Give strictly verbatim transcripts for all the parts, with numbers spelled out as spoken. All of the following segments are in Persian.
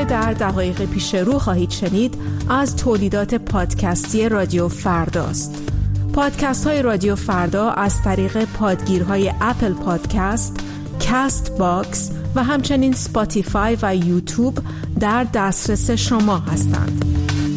که در دقایق پیش رو خواهید شنید از تولیدات پادکستی رادیو فرداست. پادکست های رادیو فردا از طریق پادگیرهای اپل پادکست، کست باکس و همچنین سپاتیفای و یوتیوب در دسترس شما هستند.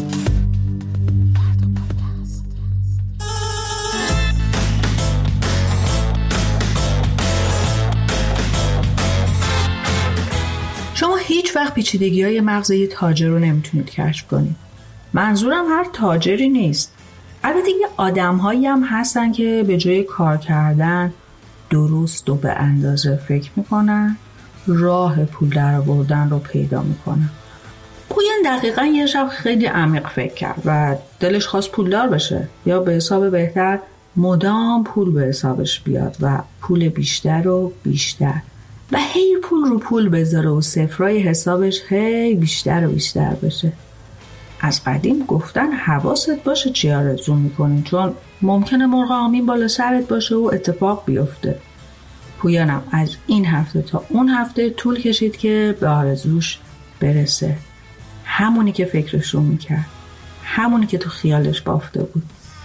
شما هیچ وقت پیچیدگی‌های مغز یه تاجر رو نمیتونید کشف کنید. منظورم هر تاجری نیست. البته یه آدم‌هایی هم هستن که به جای کار کردن درست و به اندازه فکر میکنن، راه پول درآوردن رو پیدا میکنن. پویان دقیقاً یه شب خیلی عمیق فکر کرد و دلش خواست پولدار بشه، یا به حساب بهتر مدام پول به حسابش بیاد و پول بیشتر و بیشتر و هی پول رو پول بذاره و صفرای حسابش هی بیشتر و بیشتر بشه. از قدیم گفتن حواست باشه چی آرزو میکنی، چون ممکنه مرغ آمین بالا سرت باشه و اتفاق بیفته. پویانم از این هفته تا اون هفته طول کشید که به آرزوش برسه، همونی که فکرش رو میکرد، همونی که تو خیالش بافته بود.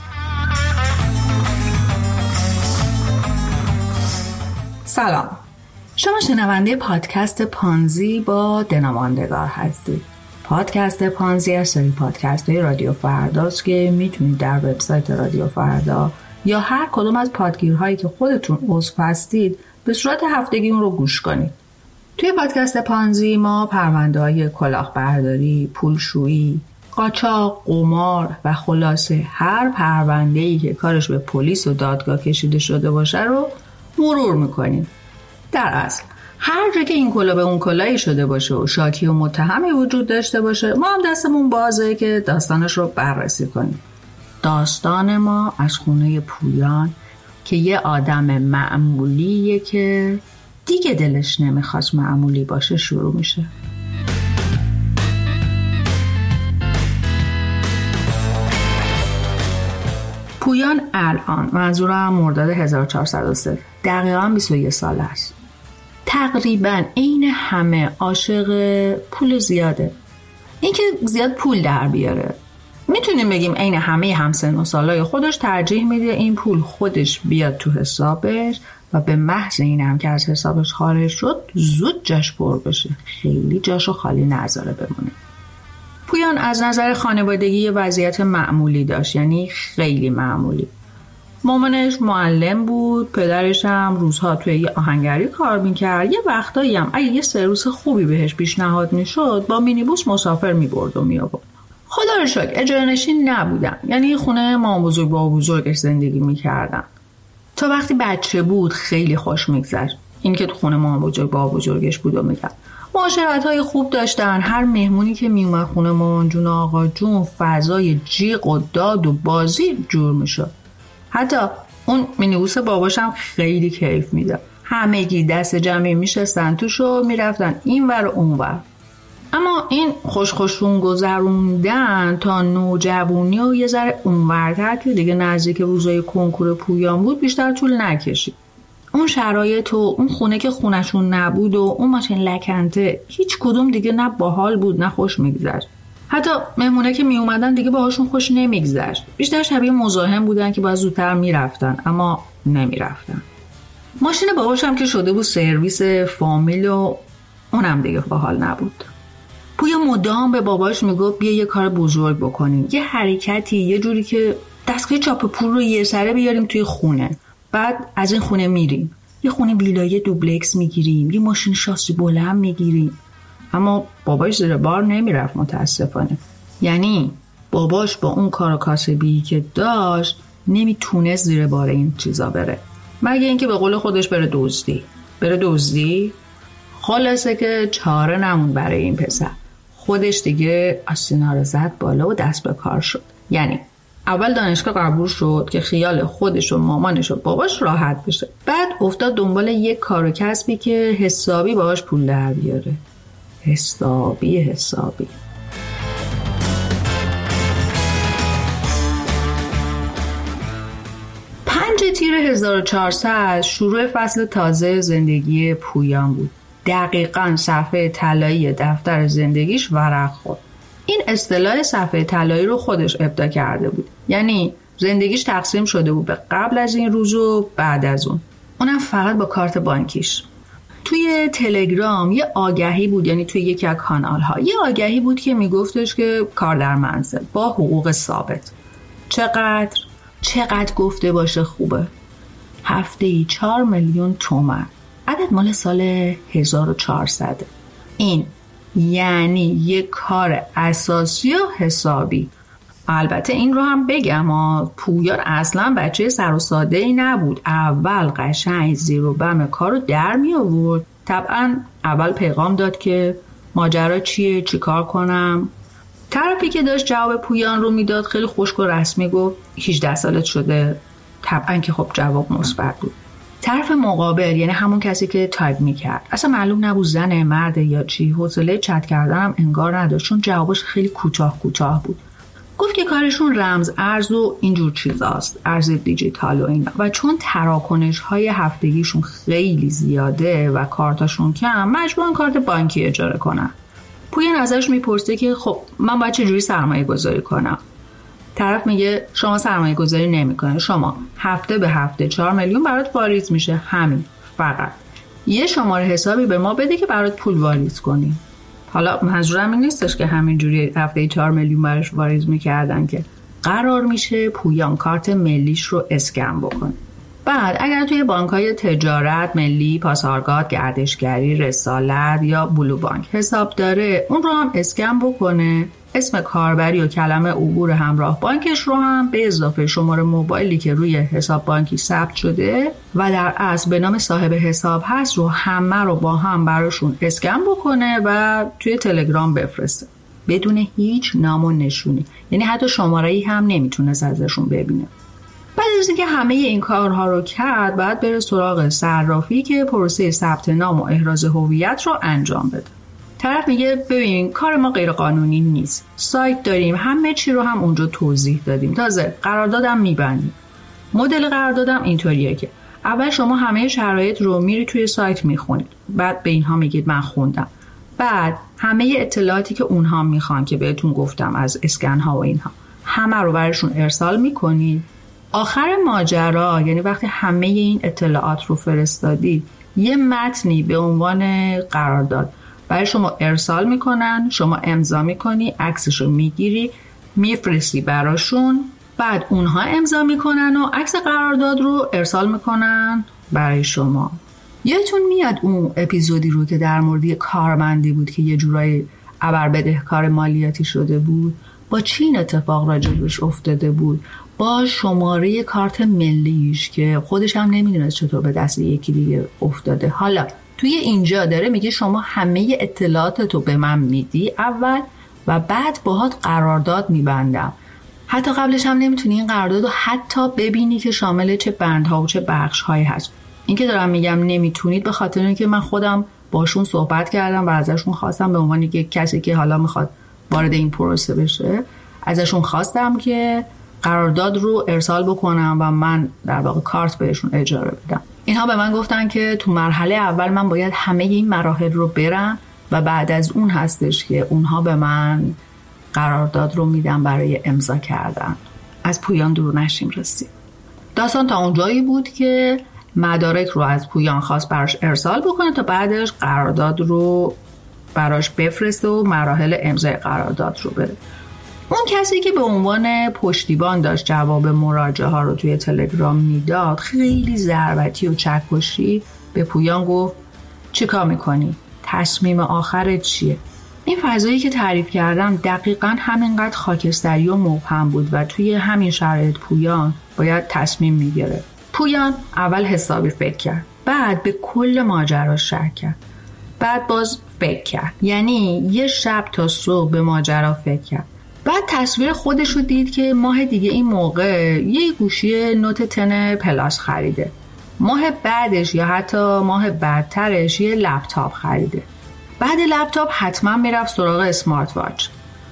سلام، شما شنونده پادکست پانزی با دناماندگار هستید. پادکست پانزی از سری پادکست های رادیو فرداست که میتونید در وبسایت رادیو فردا یا هر کدوم از پادگیرهایی که خودتون عضو هستید به صورت هفتگی اون رو گوش کنید. توی پادکست پانزی ما پرونده های کلاهبرداری، پولشویی، قاچاق، قمار و خلاصه هر پرونده‌ای که کارش به پلیس و دادگاه کشیده شده باشه رو مرور میکنیم. در اصل هر جا که این کلا به اون کلایی شده باشه و شاکی و متهمی وجود داشته باشه، ما هم دستمون بازه که داستانش رو بررسی کنیم. داستان ما از خونه پویان که یه آدم معمولیه که دیگه دلش نمیخواست معمولی باشه شروع میشه. پویان الان، منظورم مرداد هزار و چهارصد و سه، دقیقاً بیست و یک ساله است. تقریباً عین همه عاشق پول زیاده. این که زیاد پول در بیاره. میتونیم بگیم عین همه همسن و سالای خودش ترجیح میده این پول خودش بیاد تو حسابش و به محض این هم که از حسابش خارج شد زود جاش پر بشه، خیلی جاشو خالی نذاره بمونه. پویان از نظر خانوادگی یه وضعیت معمولی داشت، یعنی خیلی معمولی. مامانش معلم بود، پدرش هم روزها توی یه آهنگری کار میکرد. یه وقتایی هم اگه یه سرویس خوبی بهش پیشنهاد میشد با مینیبوس مسافر میبرد و میآورد. خدا رو شکر اجاره‌نشین نبودن، یعنی خونه مام بزرگ با بزرگش زندگی میکردن. تا وقتی بچه بود خیلی خوش میگذشت. این که تو خونه مام بزرگ با بزرگش بود و میگن معاشرت‌های خوب داشتن. هر مهمونی که میومد خونه مامان جون آقا جون فضای جیغ و داد و بازی جور میشد. حتی اون مینیبوس باباشم خیلی کیف میداد. همگی دست جمعی میشستن توش و میرفتن این ور و اون ور. اما این خوش خوشون گذروندن تا نوجوانی و یه ذره اونورتر که دیگه نزدیک روزای کنکور پویان بود بیشتر طول نکشید. اون شرایط و اون خونه که خونشون نبود و اون ماشین لکنته هیچ کدوم دیگه نه باحال بود نه خوش میگذشت. حتی مهمونه که می اومدن دیگه باهاشون خوش نمیگذشت. بیشتر شبیه مزاحم بودن که باید زودتر میرفتن اما نمیرفتن. ماشین باباشم که شده بود سرویس فامیل و اونم دیگه باحال نبود. پویا مدام به باباش میگفت بیا یه کار بزرگ بکنیم، یه حرکتی، یه جوری که دستگاه چاپ پول رو یه سره بیاریم توی خونه، بعد از این خونه میریم یه خونه ویلای دوبلکس میگیریم، یه ماشین شاسی بلند میگیریم. اما باباش زیر بار نمیرفت متاسفانه. یعنی باباش با اون کار و کاسبی که داشت نمیتونست زیر بار این چیزا بره، مگه اینکه به قول خودش بره دزدی. بره دزدی خلاصه که چاره نمون برای این پسر. خودش دیگه آستینا رو زد بالا و دست به کار شد. یعنی اول دانشگاه قبول شد که خیال خودش و مامانش و باباش راحت بشه. بعد افتاد دنبال یک کار و کسبی که حسابی باهاش پول در بیاره. حسابی حسابی. پنج تیر هزار و چهارصد شروع فصل تازه زندگی پویان بود. دقیقاً صفحه طلایی دفتر زندگیش ورق خورد. این اصطلاح صفحه طلایی رو خودش ابداع کرده بود. یعنی زندگیش تقسیم شده بود به قبل از این روز و بعد از اون. اونم فقط با کارت بانکیش. توی تلگرام یه آگهی بود، یعنی توی یکی از کانال ها یه آگهی بود که میگفتش که کار در منزل با حقوق ثابت. چقدر؟ چقدر گفته باشه خوبه؟ هفته‌ای چهار میلیون تومان. عدد مال سال هزار و چهارصد. این یعنی یه کار اساسی و حسابی. البته این رو هم بگم ها، پویان اصلا بچه سر و ساده ای نبود. اول قشنگ زیر و بم کارو در می آورد. طبعا اول پیغام داد که ماجرا چیه، چی کار کنم. طرفی که داشت جواب پویان رو میداد خیلی خشک و رسمی گفت هجده سالت شده. طبعا که خب جواب مثبت بود. طرف مقابل یعنی همون کسی که تایپ میکرد اصلا معلوم نبود زنه مرد یا چی. حوصله چت کردنم انگار نداشت چون جوابش خیلی کوتاه کوتاه بود. گفت که کارشون رمز ارز و اینجور چیزاست، ارز دیجیتال و اینا، و چون تراکنش های هفتگیشون خیلی زیاده و کارتاشون کم مجبورن کارت بانکی اجاره کنن. پویان ازش میپرسه که خب من باید چجوری سرمایه گذاری کنم؟ طرف میگه شما سرمایه گذاری نمی کنه، شما هفته به هفته چهار میلیون برات واریز میشه، همین، فقط یه شماره حسابی به ما بده که برات پول واریز کنی. حالا منظورم این نیستش که همینجوری هفته چهار میلیون براش واریز میکردن، که قرار میشه پویان کارت ملیش رو اسکن بکنه. بعد اگر توی بانک‌های تجارت، ملی، پاسارگاد، گردشگری، رسالت یا بلو بانک حساب داره، اون رو هم اسکن بکنه، اسم کاربری و کلمه عبور همراه بانکش رو هم به اضافه شماره موبایلی که روی حساب بانکی ثبت شده و در اصل به نام صاحب حساب هست رو همه رو با هم براشون اسکن بکنه و توی تلگرام بفرسته بدون هیچ نام و نشونی. یعنی حتی شماره‌ای هم نمیتونه ازشون ببینه. بعد از اینکه همه این کارها رو کرد بعد بره سراغ صرافی که پروسه ثبت نام و احراز هویت رو انجام بده. طرف میگه ببین کار ما غیر قانونی نیست، سایت داریم، همه چی رو هم اونجا توضیح دادیم، تازه قراردادم میبندیم. مدل قراردادم اینطوریه که اول شما همه شرایط رو میری توی سایت میخونید، بعد به اینها میگید من خوندم، بعد همه اطلاعاتی که اونها میخوان که بهتون گفتم از اسکن ها و اینها همه رو براشون ارسال میکنید. آخر ماجرا یعنی وقتی همه این اطلاعات رو فرستادید یه متنی به عنوان قرارداد برای شما ارسال میکنن، شما امضا میکنی، عکسشو میگیری میفرستی براشون، بعد اونها امضا میکنن و عکس قرارداد رو ارسال میکنن برای شما. یادتون میاد اون اپیزودی رو که در مورد کارمندی بود که یه جورایی ابر بدهکار مالیاتی شده بود؟ با چین اتفاق راجبش افتاده بود؟ با شماره کارت ملیش که خودش هم نمیدونست چطور به دست یکی دیگه افتاده. حالا توی اینجا داره میگه شما همه اطلاعاتتو به من میدی اول و بعد باهات قرارداد میبندم. حتی قبلش هم نمیتونی این قراردادو حتی ببینی که شامل چه بندها و چه بخشهایی هست. این که دارم میگم نمیتونید به خاطر اینکه من خودم باشون صحبت کردم و ازشون خواستم به عنوان یک کسی که حالا میخواد وارد این پروسه بشه ازشون خواستم که قرارداد رو ارسال بکنم و من در واقع کارت بهشون اجاره بدم. اینها به من گفتن که تو مرحله اول من باید همه این مراحل رو برم و بعد از اون هستش که اونها به من قرارداد رو میدن برای امضا کردن. از پویان دور نشیم رسید. داستان تا اونجایی بود که مدارک رو از پویان خواست براش ارسال بکنه تا بعدش قرارداد رو براش بفرسته و مراحل امضای قرارداد رو بره. اون کسی که به عنوان پشتیبان داشت جواب مراجعه ها رو توی تلگرام میداد خیلی ضربتی و چکشی به پویان گفت چی کار میکنی؟ تصمیم آخرت چیه؟ این فضایی که تعریف کردم دقیقاً همینقدر خاکستری و مبهم بود و توی همین شرایط پویان باید تصمیم میگیره. پویان اول حسابی فکر کرد، بعد به کل ماجرا شک کرد، بعد باز فکر کرد، یعنی یه شب تا صبح به ماجرا فکر کرد. بعد تصویر خودش رو دید که ماه دیگه این موقع یه گوشی نوت تن پلاس خریده، ماه بعدش یا حتی ماه بعدترش یه لپتاپ خریده، بعد لپتاپ حتما میرفت سراغ اسمارت واچ،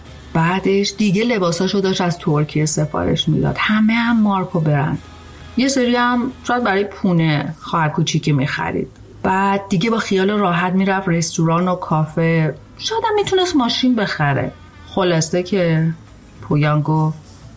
بعدش دیگه لباساشو داشت از ترکیه سفارش میداد، همه هم مارک و برند، یه سری هم شاید برای پونه خواهر کوچیکی میخرید. بعد دیگه با خیال راحت میرفت رستوران و کافه، شاید هم میتونست ماشین بخره. خلاصه که پویان گفت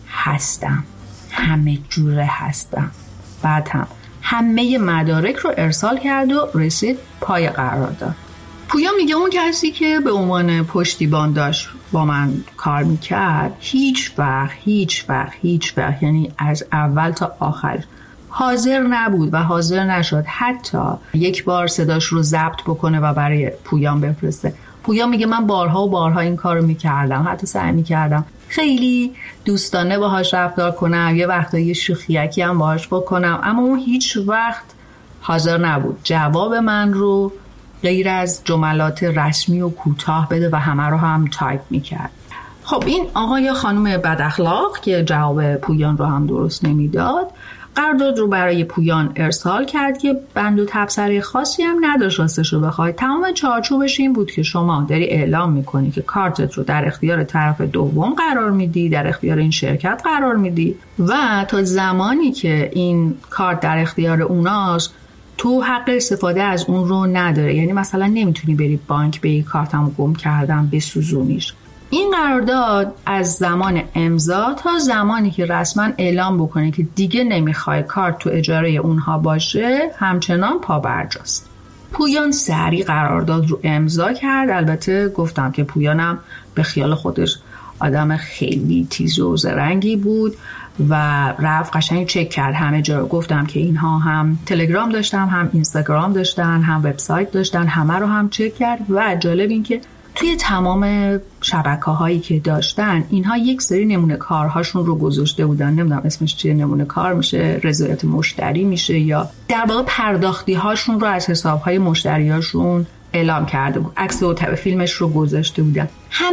هستم، همه جوره هستم. بعد هم همه مدارک رو ارسال کرد و رسید پای قرارداد. پویان میگه اون کسی که به عنوان پشتیبان داشت با من کار میکرد هیچ وقت هیچ وقت هیچ وقت یعنی از اول تا آخر حاضر نبود و حاضر نشد حتی یک بار صداش رو ضبط بکنه و برای پویان بفرسته. پویان میگه من بارها و بارها این کار رو میکردم، حتی سعی میکردم خیلی دوستانه باهاش رفتار کنم، یه وقتایی شوخیکی هم باهاش بکنم، اما اون هیچ وقت حاضر نبود جواب من رو غیر از جملات رسمی و کوتاه بده و همه رو هم تایپ میکرد. خب این آقا یا خانم بد اخلاق که جواب پویان رو هم درست نمیداد، قرارداد رو برای پویان ارسال کرد که بند و تبصره خاصی هم نداشت راستش رو بخوای. تمام چارچوبش این بود که شما داری اعلام میکنی که کارتت رو در اختیار طرف دوم قرار میدی، در اختیار این شرکت قرار میدی و تا زمانی که این کارت در اختیار اوناست تو حق استفاده از اون رو نداره. یعنی مثلا نمیتونی بری بانک به این کارتمو گم کردم بسوزونیش. این قرارداد از زمان امضا تا زمانی که رسما اعلام بکنه که دیگه نمیخوای کارت تو اجاره اونها باشه همچنان پابرجاست. پویان سریع قرارداد رو امضا کرد. البته گفتم که پویانم به خیال خودش آدم خیلی تیز و زرنگی بود و رفت قشنگ چک کرد همه جا رو. گفتم که اینها هم تلگرام داشتن، هم اینستاگرام داشتن، هم وبسایت داشتن، همه رو هم چک کرد و جالب این که توی تمام شبکه‌هایی که داشتن اینها یک سری نمونه کارهاشون رو گذاشته بودن. نمیدونم اسمش چیه، نمونه کار میشه، رضایت مشتری میشه، یا در واقع پرداختی هاشون رو از حساب‌های مشتریاشون اعلام کرده بود. عکس و فیلمش رو گذاشته بودن.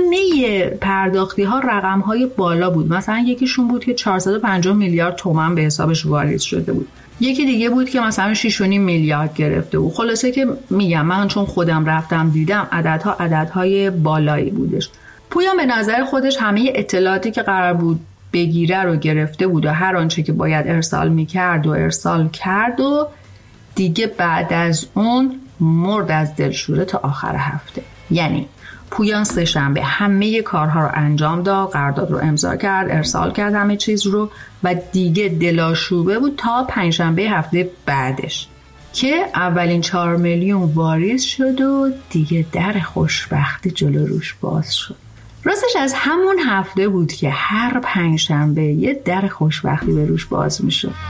همه پرداختی ها رقم های بالا بود. مثلا یکیشون بود که چهارصد و پنجاه میلیارد تومان به حسابش وارد شده بود. یکی دیگه بود که مثلا شش و نیم میلیارد گرفته بود. خلاصه که میگم من چون خودم رفتم دیدم عددها عددهای بالایی بودش. پویان به نظر خودش همه اطلاعاتی که قرار بود بگیره رو گرفته بود و هر آنچه که باید ارسال میکرد و ارسال کرد و دیگه بعد از اون مرد از دلشوره تا آخر هفته. یعنی پویان سه شنبه همه کارها رو انجام داد، قرارداد رو امضا کرد، ارسال کرد همه چیز رو و دیگه دلاشوبه بود تا پنجشنبه هفته بعدش که اولین چهار میلیون واریز شد و دیگه در خوشبختی جلو روش باز شد. راستش از همون هفته بود که هر پنجشنبه یه در خوشبختی به روش باز می شد.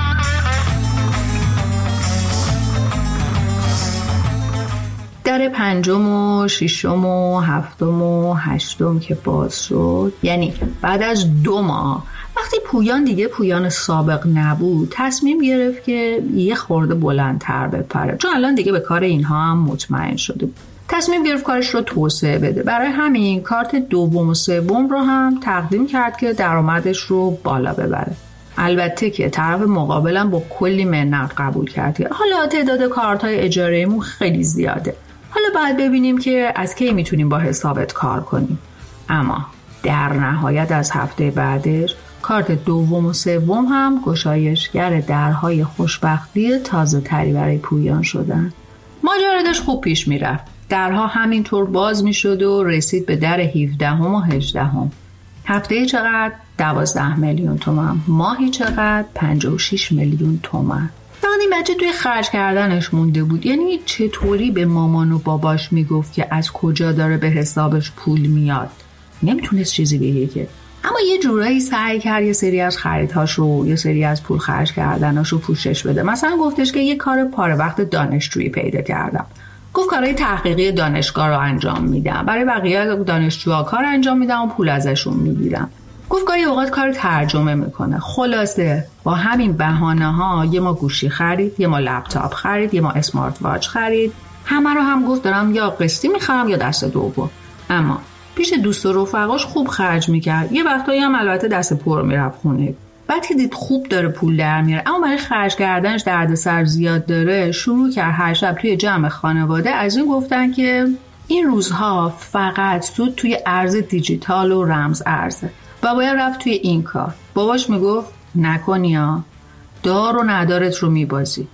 در پنجم و ششم و هفتم و هشتم که باز شد، یعنی بعد از دو ماه وقتی پویان دیگه پویان سابق نبود، تصمیم گرفت که یه خورده بلندتر بپره، چون الان دیگه به کار اینها هم مطمئن شده بود. تصمیم گرفت کارش رو توسعه بده. برای همین کارت دوم و سوم رو هم تقدیم کرد که درآمدش رو بالا ببره. البته که طرف مقابلم با کلی منت قبول کرد. حالا تعداد کارت‌های اجاره‌مون خیلی زیاده. حالا باید ببینیم که از کی میتونیم با حسابت کار کنیم. اما در نهایت از هفته بعدش کارت دوم و سوم هم گشایشگر درهای خوشبختی تازه تری برای پویان شدن. ماجرادش خوب پیش میرفت. درها همینطور باز میشد و رسید به در هفدهم و هجدهم. هفته چقدر؟ دوازده میلیون تومان. ماهی چقدر؟ پنجاه و شش میلیون تومان. فقط این بچه توی خرج کردنش مونده بود. یعنی چطوری به مامان و باباش میگفت که از کجا داره به حسابش پول میاد؟ نمیتونست چیزی بگه که. اما یه جورایی سعی کرد یه سری از خریدهاش رو، یه سری از پول خرج کردناش رو پوشش بده. مثلا گفتش که یه کار پاره وقت دانشجویی پیدا کردم. گفت کارهای تحقیقی دانشگاه رو انجام میدم. برای بقیه دانشجوها کار انجام میدم و پول ازشون میگیرم. گفت گاهی اوقات کار ترجمه میکنه. خلاصه با همین بهانه ها یه ما گوشی خرید، یه ما لپتاپ خرید، یه ما اسمارت واچ خرید. همه رو هم گفت دارم یا قسطی میخرم یا دست دوم. اما پیش دوست و رفقاش خوب خرج میکرد. یه وقتایی هم البته دست پر میرفت خونه. بعد که دید خوب داره پول در میاره اما برای خرج کردنش دردسر زیاد داره، شروع کرد هر شب توی جمع خانواده از این گفتن که این روزها فقط سود توی ارز دیجیتال و رمز ارزه و باید رفت توی این کار. باباش میگفت نکنی ها، دار و ندارت رو میبازی.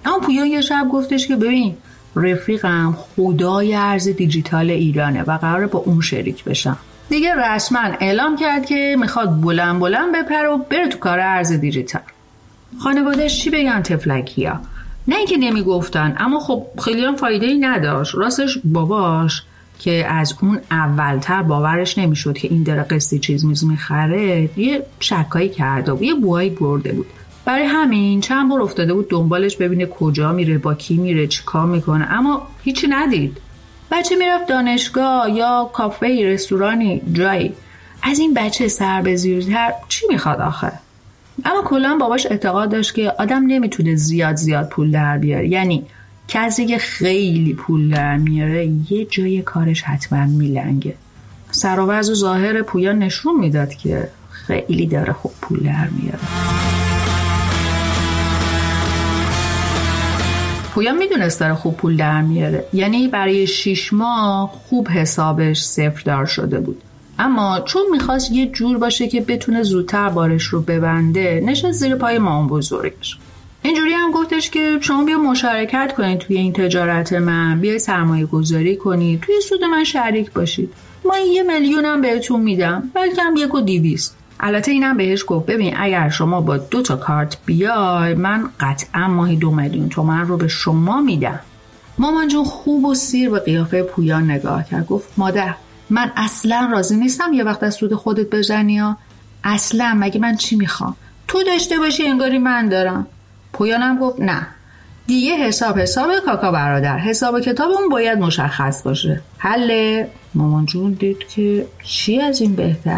اما پویان یه شب گفتش که ببین رفیقم خدای ارز دیجیتال ایرانه و قراره با اون شریک بشم. دیگه رسما اعلام کرد که میخواد بلند بلند بپره و بره تو کار ارز دیجیتال. خانواده‌اش چی بگن تفلکیا؟ نه اینکه نمیگفتن، اما خب خیلی هم فایده‌ای نداشت. راستش باباش که از اون اولتر باورش نمیشد که این داره قسطی چیز میز میخره، یه شکایی کرده و یه بوهایی برده بود. برای همین چند بار افتاده بود دنبالش ببینه کجا میره، با کی میره، چی کار میکنه، اما هیچی ندید. بچه میرفت دانشگاه یا کافه، رستورانی، جایی. از این بچه سر به زیرتر چی میخواد آخه؟ اما کلا باباش اعتقاد داشت که آدم نمیتونه زیاد زیاد پول در بیاره. یعنی کسی که خیلی پول در میاره یه جای کارش حتما میلنگه. سر و وضع و ظاهر پویان نشون میداد که خیلی داره خوب پول در میاره. پویان میدونست داره خوب پول در میاره. یعنی برای شیش ماه خوب حسابش صفر دار شده بود. اما چون میخواست یه جور باشه که بتونه زودتر بارش رو ببنده، نشست زیر پای مامان بزرگش. اینجوری هم گفتش که شما بیا مشارکت کنید توی این تجارت من، بیا سرمایه گذاری کنید، توی سود من شریک باشید. من یه میلیون هم بهتون میدم، بلکه هم یک و دیویست. البته اینم بهش گفت ببین اگر شما با دو تا کارت بیای، من قطعا ماهی دو میلیون تومن رو به شما میدم. مامان جون خوب و سیر به قیافه پویان نگاه کرد. گفت مادر من اصلا راضی نیستم یه وقت از سود خودت بزنی ها. اصلا مگه من چی میخوام؟ تو داشته باشی انگاری من دارم. پویانم گفت نه دیگه حساب حساب کاکا برادر، حساب کتاب اون باید مشخص باشه. حله؟ مامان جون دید که چی از این بهتر.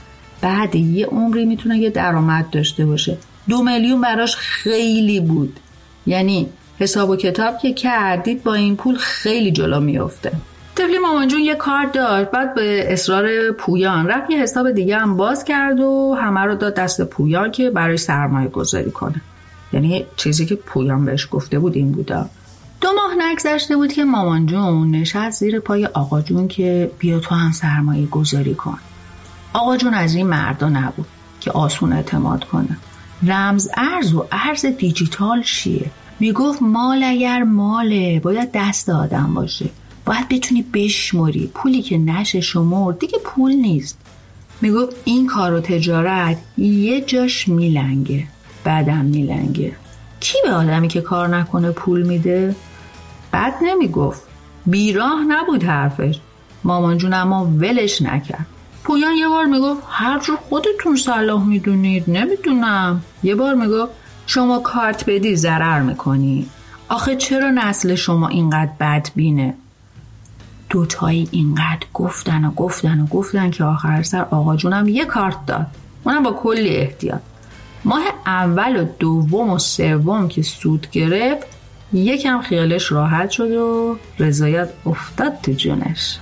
بعد یه عمری میتونه یه درآمد داشته باشه. دو میلیون براش خیلی بود. یعنی حساب و کتاب که کردید با این پول خیلی جلو میفته. طفلی مامان جون یه کار داشت. بعد به اصرار پویان رفت یه حساب دیگه هم باز کرد و همه رو داد دست پویان که برای سرمایه گذاری کنه. یعنی چیزی که پویان بهش گفته بود این بودا. دو ماه نگذشته بود که مامان جون نشست زیر پای آقا جون که بیا تو هم سرمایه گذاری کن. آقا جون از این مردا نبود که آسون اعتماد کنه. رمز ارز و ارز دیجیتال چیه؟ میگفت مال اگر ماله باید دست آدم باشه، باید بتونی بشموری. پولی که نشه شمرد دیگه پول نیست. میگفت این کار و تجارت یه جاش میلنگه، بعدم میلنگه. کی به آدمی که کار نکنه پول میده؟ بد نمیگفت، بیراه نبود حرفش. مامان جون اما ولش نکرد. پویان یه بار میگفت هر جور خودتون صلاح میدونید، نمیدونم. یه بار میگفت شما کارت بدی ضرر میکنی. آخه چرا نسل شما اینقدر بدبینه؟ دوتایی اینقدر گفتن و گفتن و گفتن که آخر سر آقا جونم یه کارت داد، اونم با کلی احتیاط. ماه اول و دوم و سوم که سود گرفت یکم خیالش راحت شد و رضایت افتاد تو جونش.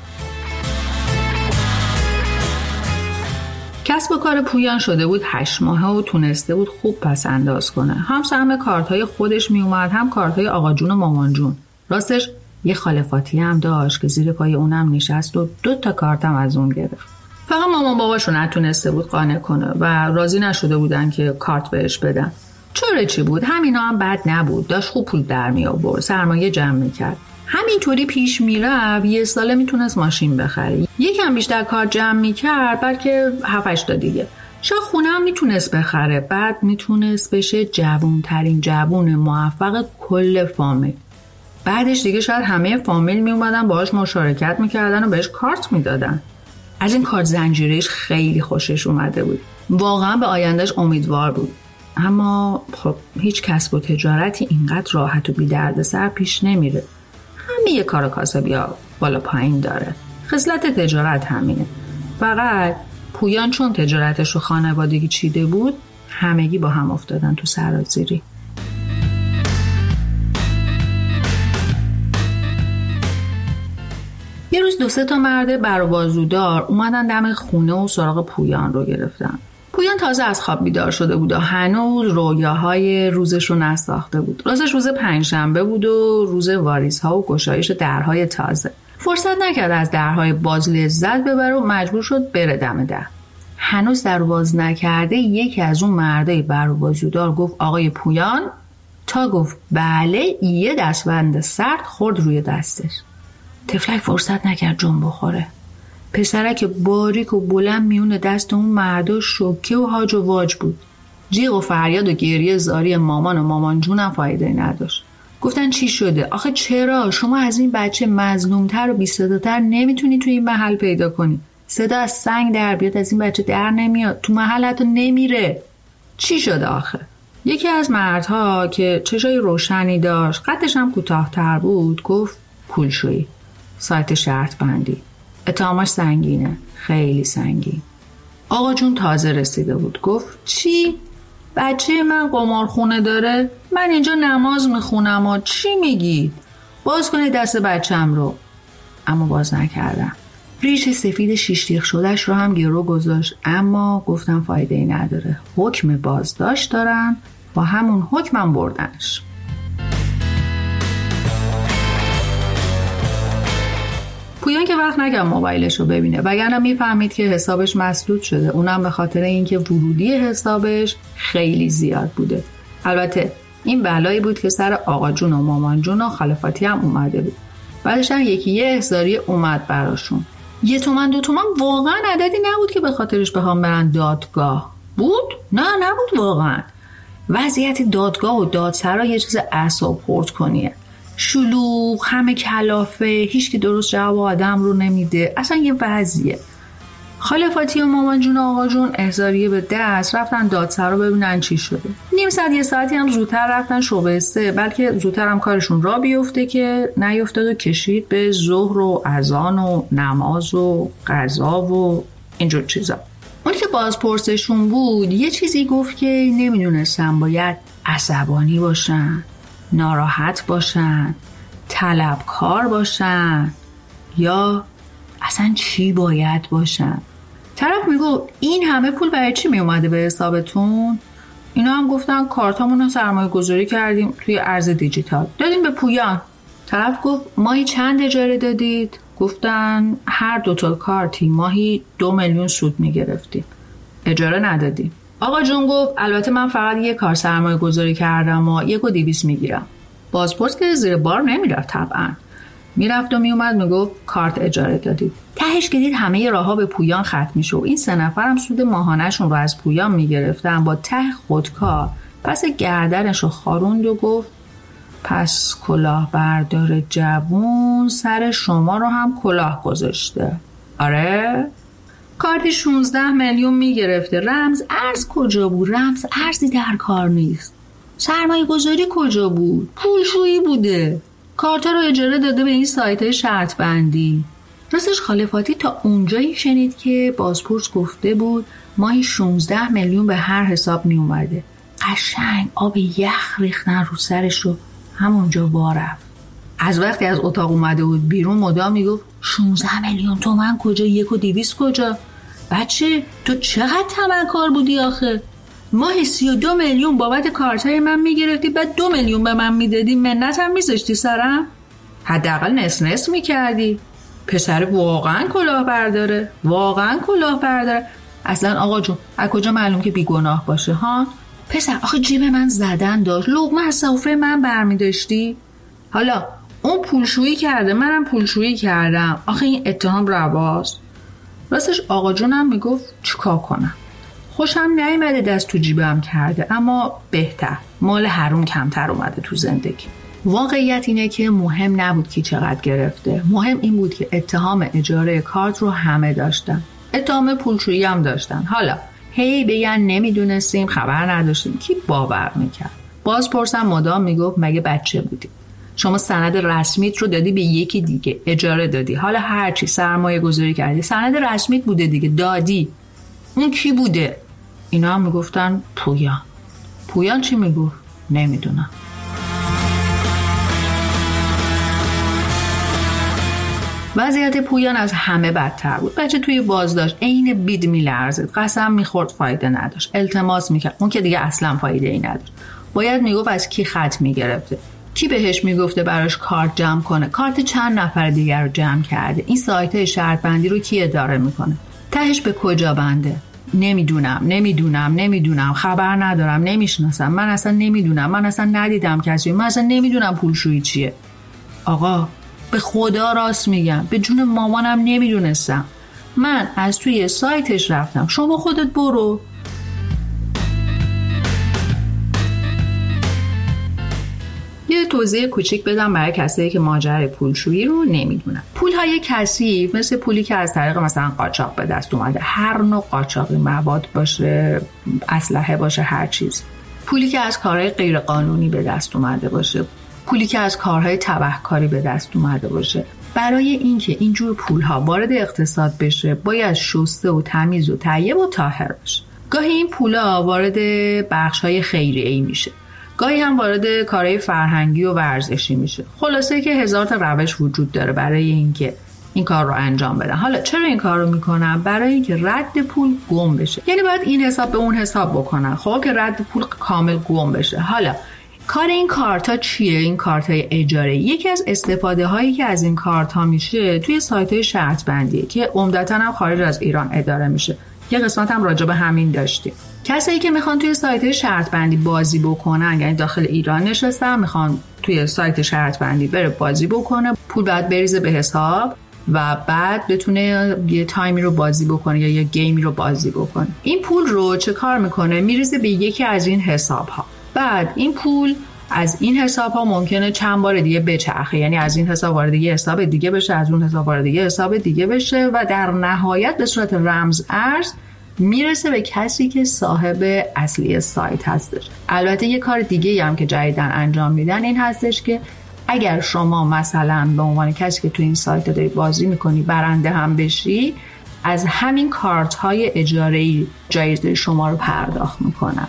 کسب و کار پویان شده بود هشت ماهه و تونسته بود خوب پس انداز کنه. هم سهم کارت‌های خودش می اومد، هم کارت‌های آقا جون و مامان جون. راستش یه خالفاتی هم داشت که زیر پای اونم نشست و دو تا کارتم از اون گرفت. فقط مامان باباشو نتونسته بود قانع کنه و راضی نشده بودن که کارت بهش بدن. چرا چی بود؟ همینا هم بد نبود. داشت خوب پول در می آورد، سرمایه جمع می‌کرد. همینطوری پیش میرفت یه ساله میتونست ماشین بخره. یکم بیشتر کار جمع میکرد بلکه هفت هشت تا دیگه. شاید خونه هم میتونست بخره. بعد میتونست بشه جوون ترین جوون موفق کل فامیل. بعدش دیگه شاید همه فامیل میومدن باهاش مشارکت میکردن و بهش کارت میدادن. از این کارت زنجیرهش خیلی خوشش اومده بود. واقعا به آیندهش امیدوار بود. اما خب هیچ کسب و تجارتی اینقدر راحت و بی دردسر پیش نمیره. همه یه کار کاسبی ها بالا پایین داره. خصلت تجارت همینه. فقط پویان چون تجارتش رو خانوادگی چیده بود همگی با هم افتادن تو سرازیری. یه روز دو سه تا مرد بر و بازودار اومدن دم خونه و سراغ پویان رو گرفتن. پویان تازه از خواب بیدار شده بود و هنوز رویاهای روزش رو نساخته بود. راستش روز پنجشنبه بود و روز واریزها و گشایش درهای تازه. فرصت نکرد از درهای باز لذت ببره و مجبور شد بره دم در. هنوز در باز نکرده یکی از اون مردای بر و بازودار گفت آقای پویان تا گفت بله، یه دستبند سرد خورد روی دستش. تفلک فرصت نکرد جون بخوره. پسرک باریک و بلند میون دست اون مردا شوکه و هاج و واج بود. جیغ و فریاد و گریه زاری مامان و مامان جونم فایده نداشت. گفتن چی شده؟ آخه چرا؟ شما از این بچه مظلومتر و بی‌صداتر نمیتونی توی این محل پیدا کنی. صدا از سنگ در بیاد، از این بچه در نمیاد، تو محل حتی نمیره. چی شده آخه؟ یکی از مردها که چشای روشنی داشت، قدش هم کوتاه‌تر بود، گفت پولشویی، سایت شرط بندی. اتهامش سنگینه، خیلی سنگین. آقا جون تازه رسیده بود، گفت چی؟ بچه من قمارخونه داره؟ من اینجا نماز میخونم و چی میگی؟ باز کنی دست بچم رو. اما باز نکردم. ریش سفید شیشتیخ شدهش رو هم گرو گذاشت، اما گفتم فایده ای نداره. حکم بازداشت دارن، با همون حکمم بردنش. پویان که وقت نگم موبایلش رو ببینه، وگرنه میفهمید که حسابش مسدود شده، اونم به خاطر اینکه ورودی حسابش خیلی زیاد بوده. البته این بلایی بود که سر آقا جون و مامان جون و خلافاتی هم اومده بود. بعدش هم یکی یه احضاری اومد براشون. یه تومن دو تومن واقعا عددی نبود که به خاطرش بخوام برن دادگاه. بود؟ نه نبود واقعا. وضعیت دادگاه و دادسرا یه چیز اعصاب خورد کنیه. شلوغ، همه کلافه، هیچ که درست جواب آدم رو نمیده. اصلا یه وضعیه. خالفاتی و مامان جون و آقا جون احضاریه به دست رفتن دادسرا ببینن چی شده. نیم ساعت یه ساعتی هم زودتر رفتن شعبه سه، بلکه زودتر هم کارشون را بیفته که نیفتاد و کشید به ظهر و اذان و نماز و قضا و اینجور چیزا. اونی که بازپرسشون بود یه چیزی گفت که نمیدونستم باید عصبانی باشن، ناراحت باشن، طلبکار باشن یا اصلا چی باید باشن. طرف میگو این همه پول برای چی میومده به حسابتون؟ اینا هم گفتن کارتامون رو سرمایه گذاری کردیم توی ارز دیجیتال، دادیم به پویان. طرف گفت ماهی چند اجاره دادید؟ گفتن هر دوتا کارتی ماهی دو میلیون سود میگرفتیم، اجاره ندادیم. آقا جون گفت البته من فقط یک کار سرمایه گذاری کردم و یک و دیویس میگیرم. بازپرس که زیر بار نمیرفت، طبعا میرفت و میومد میگفت کارت اجاره دادید. تهش که دید همه راه ها به پویان ختم میشه و این سه نفرم سود ماهانه‌شون رو از پویان میگرفتن، با ته خودکار پس گردنش رو خاروند و گفت پس کلاه بردار جوون سر شما رو هم کلاه گذاشته. آره؟ کارتی شانزده میلیون میگرفته. رمز ارز کجا بود؟ رمز ارزی در کار نیست. سرمایه گذاری کجا بود؟ پولشویی بوده. کارتا رو اجاره داده به این سایت‌های شرط بندی. راستش خالفاتی تا اونجایی شنید که بازپرس گفته بود ماهی شانزده میلیون به هر حساب می اومده. قشنگ آب یخ ریختن رو سرش و همونجا وا رفت. از وقتی از اتاق اومده بود بیرون مدام میگفت شانزده میلیون تومن کجا؟ یک و دیویس کجا؟ بچه تو چقدر تمنکار بودی آخه؟ ماهی سی و دو میلیون بابت کارتای من میگرفتی، بعد دو میلیون به من میدادی، منت هم میذاشتی سرم؟ حداقل نس نس میکردی. پسر واقعا کلاه برداره، واقعا کلاه برداره. اصلا آقا جون از کجا معلوم که بیگناه باشه ها؟ پسر آخه جیب من زدن داشت، لقمه از سفره من برمیداشتی. حالا اون پولشویی کرده، منم پولشویی کردم، آخه این اتهام رواست. راستش آقا جونم میگفت چیکار کنم؟ خوشم نیامده دست تو جیبم کرده، اما بهتر، مال حروم کمتر اومده تو زندگی. واقعیت اینه که مهم نبود کی چقدر گرفته، مهم این بود که اتهام اجاره کارت رو همه داشتن، اتهام پولشویی هم داشتن. حالا هی بگن نمیدونستیم، خبر نداشتیم، کی باور میکرد؟ بازپرسم مدام میگفت مگه بچه بودی؟ شما سند رسمیت رو دادی به یکی دیگه، اجاره دادی، حالا هرچی سرمایه گذاری کردی، سند رسمیت بوده دیگه، دادی. اون کی بوده؟ اینا هم میگفتن پویان. پویان چی میگفت؟ نمیدونم. وضعیت پویان از همه بدتر بود. بچه توی بازداشت عین بید میلرزید، قسم میخورد فایده نداشت، التماس میکرد، اون که دیگه اصلا فایده ای نداشت. باید میگفت از کی خط میگرفته، کی بهش میگفته براش کارت جمع کنه، کارت چند نفر دیگر رو جمع کرده، این سایت شرط بندی رو کی اداره میکنه، تهش به کجا بنده. نمیدونم نمیدونم نمیدونم خبر ندارم نمیشناسم من اصلا نمیدونم من اصلا ندیدم کسی من اصلا نمیدونم پولشویی چیه. آقا به خدا راست میگم به جون مامانم نمیدونستم. من از توی سایتش رفتم. شما خودت برو. یه توضیح کوچیک بدم برای کسایی که ماجرای پولشویی رو نمیدونن. پولهای کثیف مثل پولی که از طریق مثلا قاچاق به دست اومده، هر نوع قاچاقی، مواد باشه، اسلحه باشه، هر چیز. پولی که از کارهای غیر قانونی به دست اومده باشه، پولی که از کارهای تبهکاری به دست اومده باشه. برای اینکه اینجور پولها وارد اقتصاد بشه باید شسته و تمیز و طیب و طاهر باشه. گاهی این پولا وارد بخش‌های خیریه‌ای میشه، گاهی هم وارد کارهای فرهنگی و ورزشی میشه. خلاصه که هزار تا روش وجود داره برای اینکه این کار رو انجام بدن. حالا چرا این کار رو میکنن؟ برای اینکه رد پول گم بشه. یعنی باید این حساب به اون حساب بکنن، خب که رد پول کامل گم بشه. حالا کار این کارتا چیه؟ این کارتای اجاره. یکی از استفاده هایی که از این کارت ها میشه توی سایت های شرط بندیه که عمدتاً هم خارج از ایران اداره میشه. یه قسمت هم راجع به همین داشتیم. کسایی که میخوان توی سایت شرط بندی بازی بکنن، یعنی داخل ایران نشستن میخوان توی سایت شرط بندی بره بازی بکنه، پول بعد بریزه به حساب و بعد بتونه یه تایمی رو بازی بکنه یا یه گیمی رو بازی بکنه. این پول رو چه کار میکنه؟ میریزه به یکی از این حساب ها. بعد این پول از این حساب ها ممکنه چند بار دیگه بچرخه، یعنی از این حساب وارد یه حساب دیگه بشه، از اون حساب وارد یه حساب دیگه بشه و در نهایت به صورت رمز ارز میرسه به کسی که صاحب اصلی سایت هستش. البته یه کار دیگه هم که جدیداً انجام میدن این هستش که اگر شما مثلا به عنوان کسی که تو این سایت داری بازی میکنی برنده هم بشی، از همین کارت های اجاره‌ای جایزه شما رو پرداخت میکنن.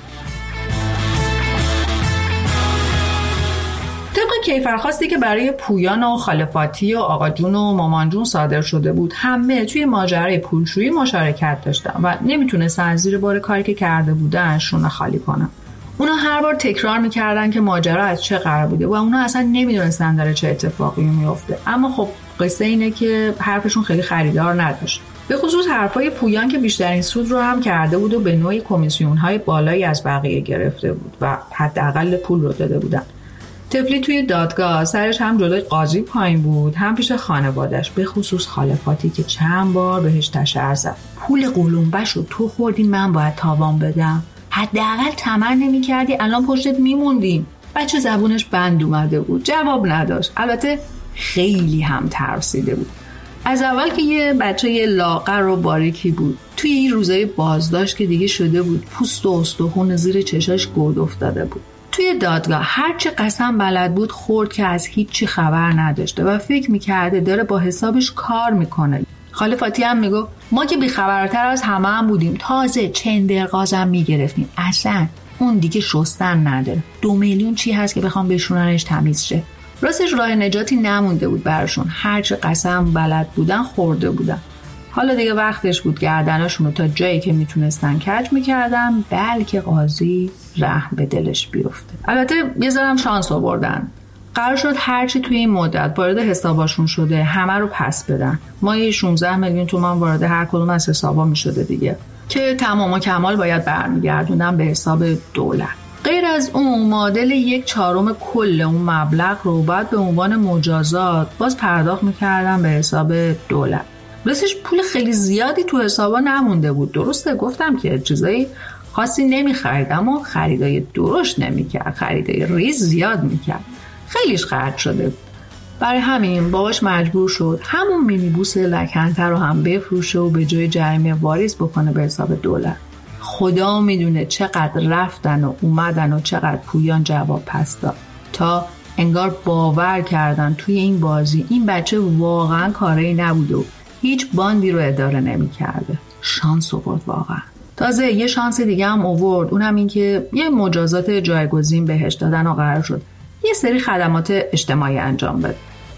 کیفرخواستی که برای پویان و خالفاتی و آقا جون و مامان جون صادر شده بود، همه توی ماجرای پولشویی مشارکت داشتن و نمیتونستن زیر بار کاری که کرده بودن شونه خالی کنن. اونا هر بار تکرار میکردن که ماجرا از چه قرار بوده و اونا اصلا نمیدونستن داره چه اتفاقی میفته. اما خب قصه اینه که حرفشون خیلی خریدار نداشت. به خصوص حرفای پویان که بیشترین سود رو هم کرده بود و به نوعی کمیسیون‌های بالایی از بقیه گرفته بود و حداقل پول رو داده بودن. طفلی توی دادگاه سرش هم جلوی قاضی پایین بود، هم پیش خانوادش، به خصوص خالفاتی که چند بار بهش تشر زد. پول قلمبش رو تو خوردی، من باید تاوان بدم. حداقل طمع نمی‌کردی الان پشتت میموندیم. بچه زبونش بند اومده بود، جواب نداشت. البته خیلی هم ترسیده بود. از اول که یه بچه یه لاغر و باریکی بود، توی این روزای بازداشت که دیگه شده بود پوست و استخون زیر چشاش گود افتاده بود. توی دادگاه هرچی قسم بلد بود خورد که از هیچی خبر نداشته و فکر میکرده داره با حسابش کار میکنه. خالفاتی هم میگو ما که بیخبرتر از همه هم بودیم، تازه چندرغازم میگرفتیم، اصلا اون دیگه شستن نداره. دو میلیون چی هست که بخوام بشوننش تمیز شه. راستش راه نجاتی نمونده بود براشون، هرچی قسم بلد بودن خورده بودن. حالا دیگه وقتش بود گردناشون رو تا جایی که میتونستن کج میکردن، بلکه قاضی رحم به دلش بیفته. البته یه ذرم شانس آوردن. قرار شد هرچی توی این مدت وارد حساباشون شده همه رو پس بدن. ماهی شانزده میلیون تومان وارد هر کدوم از حسابا میشده دیگه، که تمام و کمال باید برمیگردوندن به حساب دولت. غیر از اون معادل یک چهارم کل اون مبلغ رو بعد به عنوان مجازات باز پرداخت میکردن به حساب دولت. راستش پول خیلی زیادی تو حسابا نمونده بود. درسته گفتم که چیزایی خاصی نمیخرید، اما خریدای درشت نمیکرد، خریدای ریز زیاد میکرد، خیلیش خرج شده بود. برای همین باباش مجبور شد همون مینیبوس لکنته رو هم بفروشه و به جای جریمه واریز بکنه به حساب دولت. خدا میدونه چقدر رفتن و اومدن و چقدر پویان جواب پس داد تا انگار باور کردن توی این بازی این بچه واقعا کاری نبوده و هیچ باندی رو اداره نمی کرده. شانس آورد واقعا. تازه یه شانس دیگه هم آورد، اونم این که یه مجازات جایگزین بهش دادن و قرار شد یه سری خدمات اجتماعی انجام بده.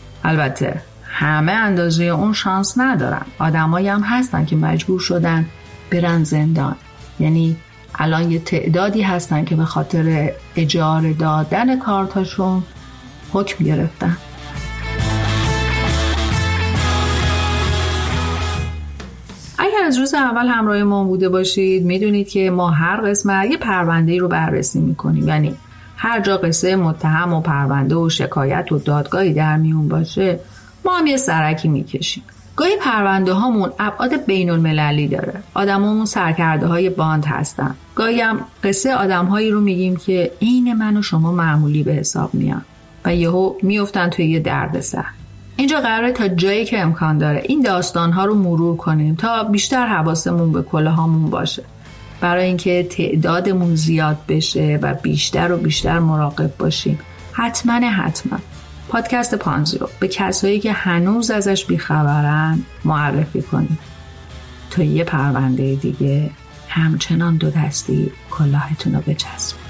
البته همه اندازه اون شانس ندارن. آدمایی هم هستن که مجبور شدن برن زندان. یعنی الان یه تعدادی هستن که به خاطر اجاره دادن کارتاشون حکم گرفتن. اگر از روز اول همراه ما بوده باشید میدونید که ما هر قسمت یه پرونده‌ای رو بررسی میکنیم. یعنی هر جا قصه متهم و پرونده و شکایت و دادگاهی در میون باشه ما هم یه سرکی میکشیم. گاهی پرونده هامون ابعاد بین المللی داره. آدمامون سرکرده های باند هستن. گاهی هم قصه آدم هایی رو میگیم که عین من و شما معمولی به حساب میان و یهو میافتن توی یه دردسر. اینجا قراره تا جایی که امکان داره این داستان ها رو مرور کنیم تا بیشتر حواسمون به کلاهامون باشه، برای اینکه تعدادمون زیاد بشه و بیشتر و بیشتر مراقب باشیم. حتما حتما پادکست پانزی رو به کسایی که هنوز ازش بیخبرن معرفی کنیم تا یه پرونده دیگه همچنان دو دستی کلاهتون رو بچسبید.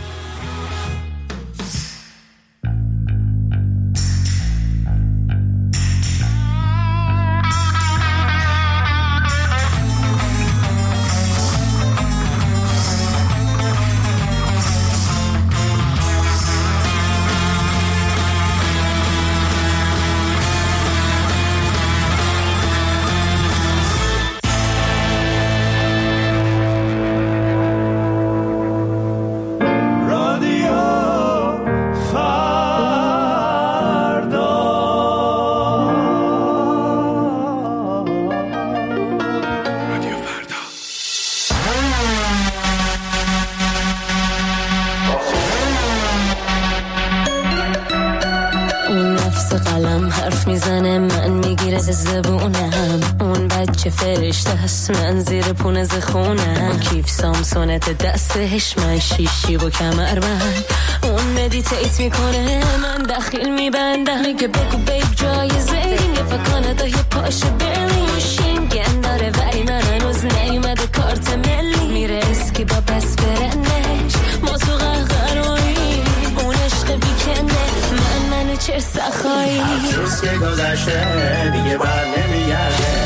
من زیر پونه زخونم کیف سامسونت دستش من شیشی و کمر بند اون مدیتیت میکنه من دخیل میبندم میگه بگو بیب جایزه این یه پا یه پاش برلین شینگن داره ولی من هنوز نیومده کارت ملی میره اسکی با پس برنش ما تو قهقرایی اون عشق بیکنه من منو چه سخایی افسوس که گذشته دیگه بر نمیگرده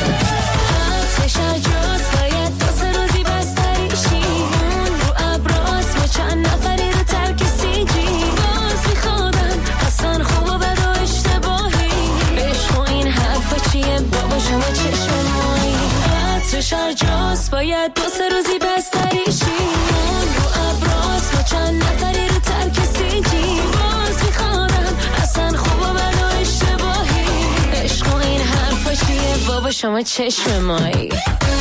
شجاز باید دو سه روزی بستری شی اون رو ابراز و چند نفری رو ترک سیجی باز میخوادم اصلا خوب و بد و اشتباهی عشق و این حرفا چیه بابا شما چشم مایی عطر شجاز باید دو سه روزی بستری شی اون رو ابراز و چند نفری رو ترک سیجی باز میخوادم اصلا خوب و بد و اشتباهی عشق و این حرفا چیه بابا شما چشم مایی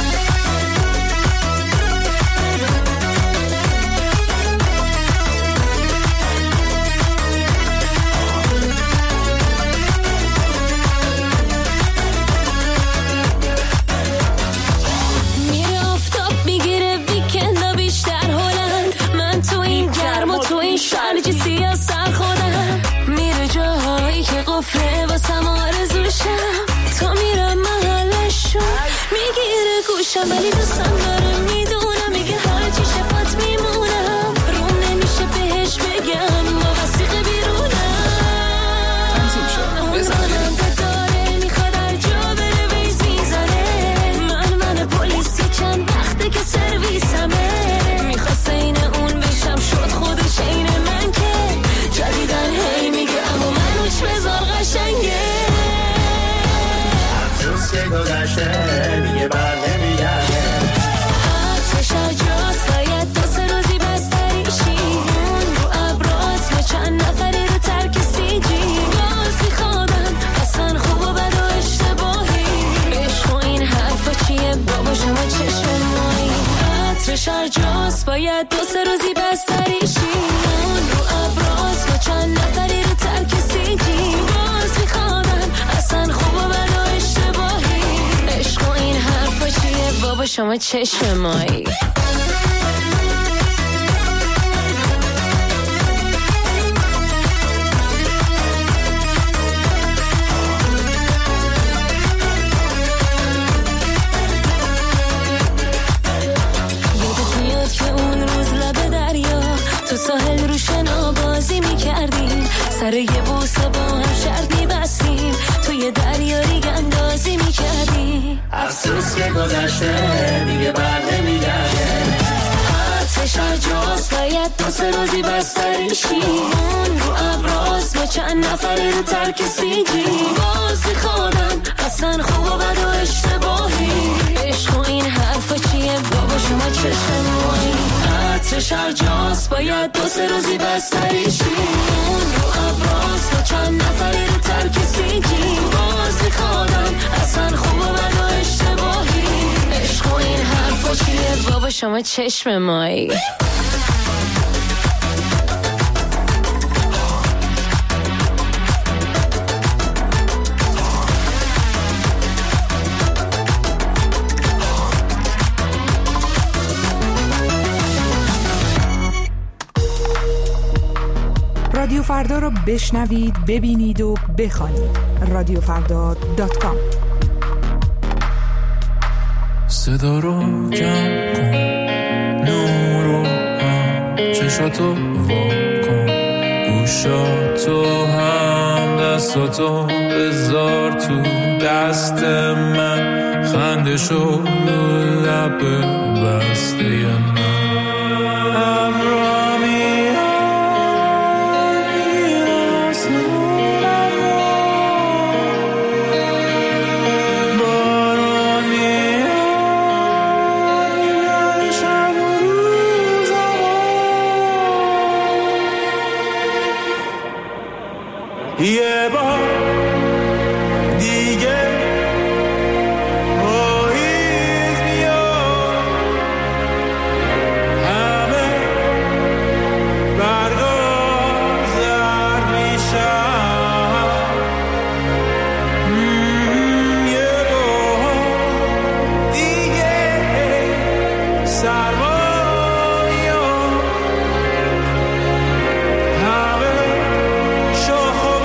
شارجی سیاسر خودم میره جاهایی که قفله واسم آرزوشم تا میرم محلشون میگیره گوشم ولی دوستم داره میدونم میگه هرچی شفت میمونم روم نمیشه بهش بگم با وسیقه بیرونم منم داره میخواد هر جا بره ویز میزنه من من پلیسی چند وقته که سرویسمه میخواست این اون بشم شد خودش این من که جدیدن هی میگه اما منوچ بذار قشنگه افسوس که گذشته دیگه بر نمیگرده آتش جاز باید دو سه روزی بستری شی اون رو ابراز و چند نفری رو ترک سیجی باز میخوادم اصلا خوب و بد و اشتباهی عشق و این حرفا چیه بابا شما چشم مایی عطرش جاز باید دو سه روزی بستری شی اون رو ابراز و چند نفری رو ترک سیجی باز میخوادم اصلا خوب و بد و اشتباهی عشق و این حرفا چیه بابا شما چشم مایی ساحل رو شنا بازی میکردیم سر یه بوسه با هم شرط میبستیم توی دریا ریگ اندازی میکردیم افسوس که گذشته دیگه بر نمیگرده آتش جاز باید دو سه روزی بستری شی اون رو ابراز ما چند نفری رو ترک سیگی باز میخوادم اصلا خوب و بد و اشتباهی عشق و این حرفا چیه بابا شما چشم مایی عطرش هر جاست باید دو سه روزی بستریشی اون رو ابراز ما چند نفری رو ترک سیگی باز میخوادم اصلا خوب و بد و اشتباهی عشق و این حرفا چیه بابا شما چشم مایی رادیو فردا رو بشنوید، ببینید و بخوانید. رادیو فردا دات کام. صدا رو کم کن، نور رو هم، چشاتو وا کن، گوشاتو هم، دستاتو بذار تو دست من، خندشو لب بسته من. یه بار دیگه پاییز میاد، همه برگا زرد میشن. یه بار دیگه سرما میاد، همه شاخ و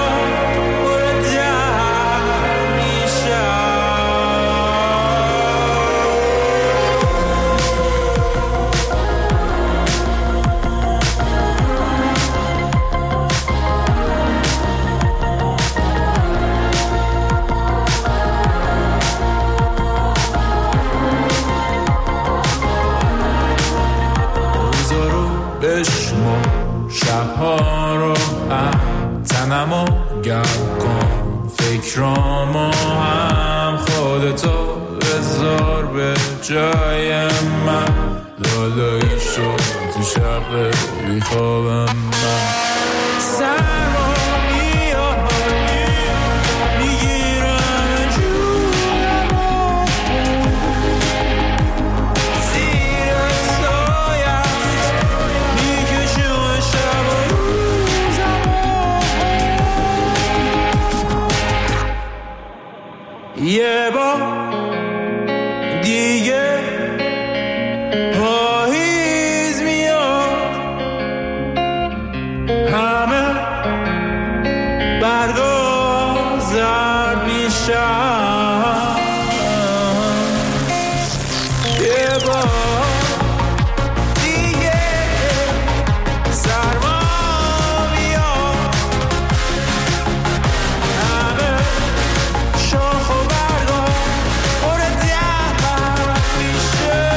بشمو شبها رو هم، تنمو گرم کن، فکرامو هم، خودتو بذار به جای من، لالایی شد تو شب بیخوابم من. سرما میاد میگیرم جونمو، زیر سایه میکشم شب و روزمو. یه بار دیگه پاییز میاد، همه برگا زرد میشن. یه بار دیگه سرما میاد، همه شاخ و برگا پر درد میشه.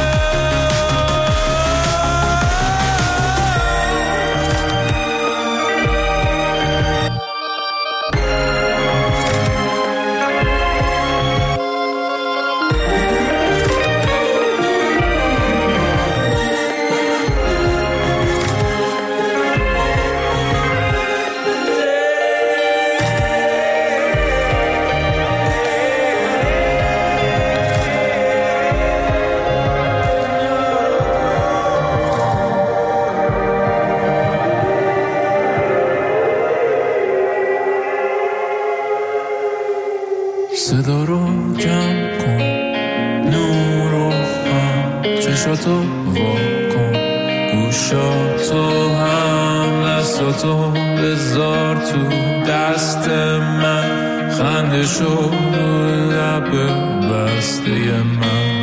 صدا رو کم کن، نور رو هم، چشاتو وا کن، گوشاتو هم، دستاتو بذار تو دست من، خندشو لب بسته من.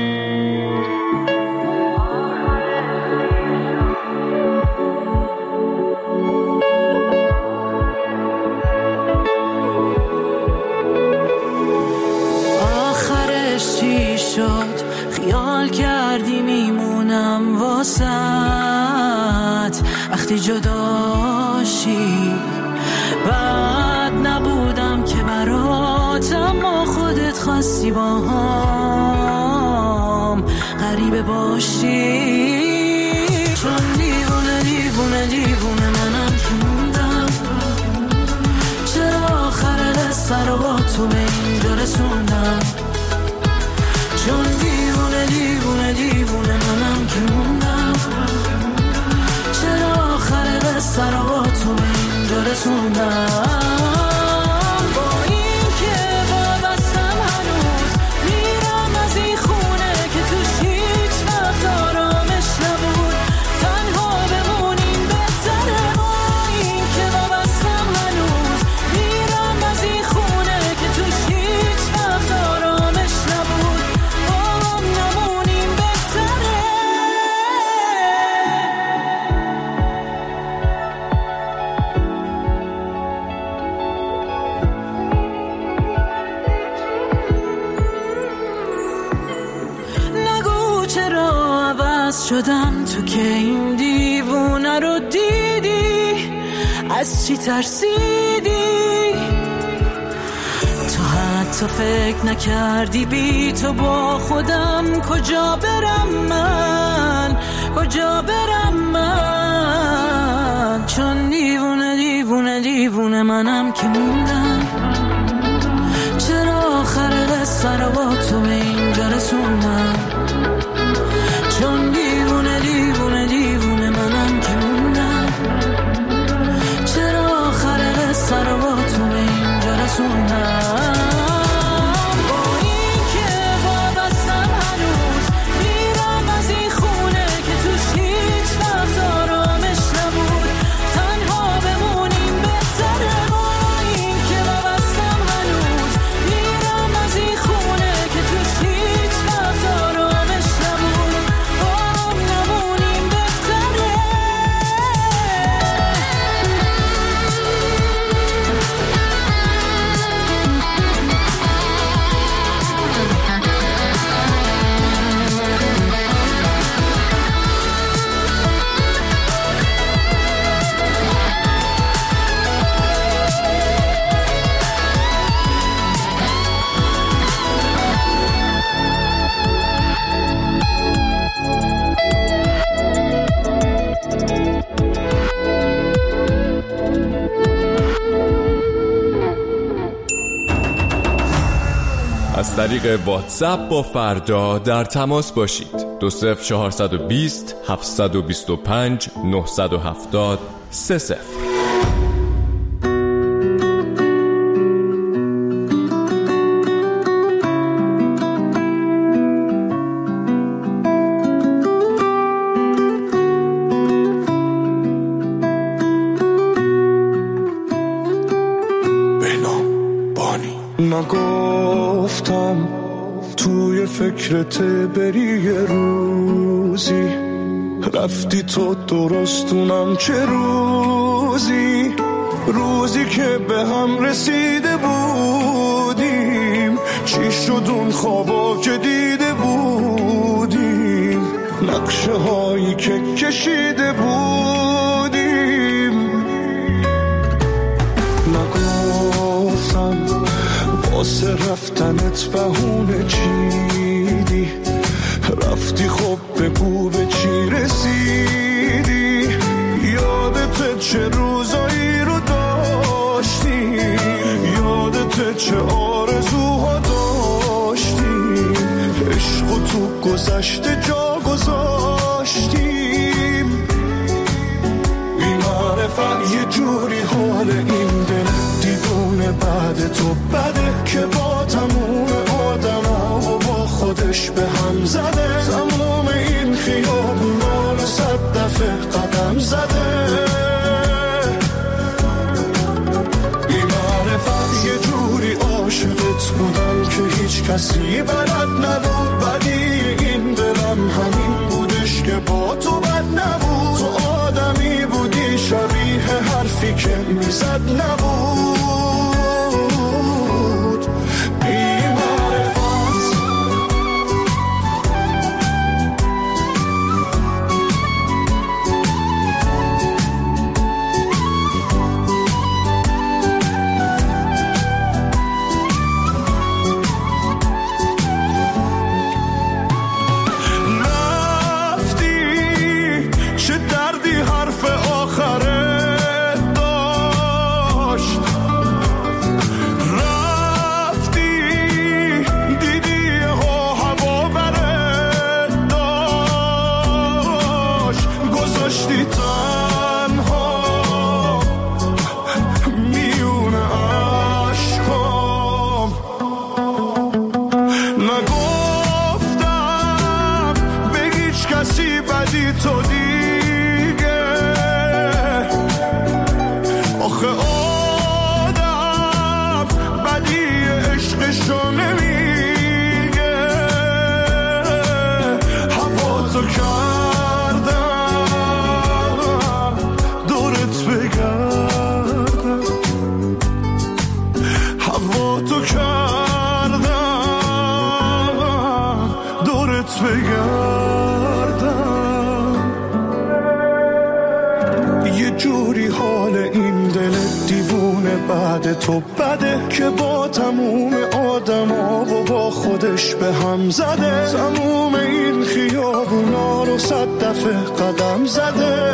خیال کردی میمونم واسط، وقتی جداشی بد نبودم که برات، اما خودت خواستی با هم غریبه باشی. چون دیوونه دیوونه دیوونه منم که موندم، چرا آخر قصه رو با تو به اینجا رسوندم. چون دیوونه دیوونه دیوونه منم که موندم، چرا آخر قصه رو با تو به اینجا رسوندم. با این که وابستم هنوز میرم از این خونه که توش هیچ وقت آرامش نبود، تنها بمونیم بهتره. با این که وابستم هنوز میرم از این خونه که توش هیچ وقت آرامش نبود، با هم نمونیم بهتره. نگو چرا عوض شدم تو که این دیوونه رو دیدی، از چی ترسیدی؟ تو حتی فکر نکردی بی تو با خودم کجا برم من، کجا برم من. چون دیوونه دیوونه دیوونه منم که موندم، چرا آخر قصه رو با تو به اینجا رسوندم. چون دیوونه دیوونه دیوونه منم که موندم، چرا آخر قصه رو با تو به اینجا رسوندم. با این که وابستم هنوز میرم از این خونه که توش هیچ وقت آرامش نبود، تنها بمونیم بهتره. با این که وابستم هنوز میرم از این خونه که توش هیچ وقت آرامش نبود، با هم نمونیم بهتره. از طریق واتساپ با فردا در تماس باشید. دو صفر چهارصد و بیست هفتصد و بیست و پنج نهصد و هفتاد سه صفر. نگفتم توی فکرت بری یه روزی، رفتی تو درستونم چه روزی، روزی که به هم رسیده بودیم، چی شد اون خوابا که دیده بودیم، نقشه هایی که کشیده بودیم. نگفتم واسه رفتنت بهونه چیدی، رفتی خب بگو به چی رسیدی، یادت چه روزایی رو داشتیم، یادت چه آرزوها داشتیم، عشق تو گذشته جا گذاشتیم. بی معرفت یه جوری حال این دل دیوونه بعد تو بده که با تموم آدم ها و با خودش به هم زده، تموم این خیابونا رو صد دفعه قدم زده. بی معرفت یه جوری عاشقت بودم که هیچ کسی بلد نبود، بدی این دلم همین بودش که با تو بد نبود، تو آدمی بودی شبیه حرفی که میزد نبود. گذاشتی تنها میون عشقام. نگفتم به هیچ کسی بدی تو دیگه، آخه آدم بدی عشقشو نمیگه. هوا تو کردم دورت بگردم، هوا تو کردم دورت بگردم. یه جوری حال این دل دیوونه بعد تو بده که با تموم آدما و با خودش به هم زده. تموم این خیابونا رو صد دفعه قدم زده.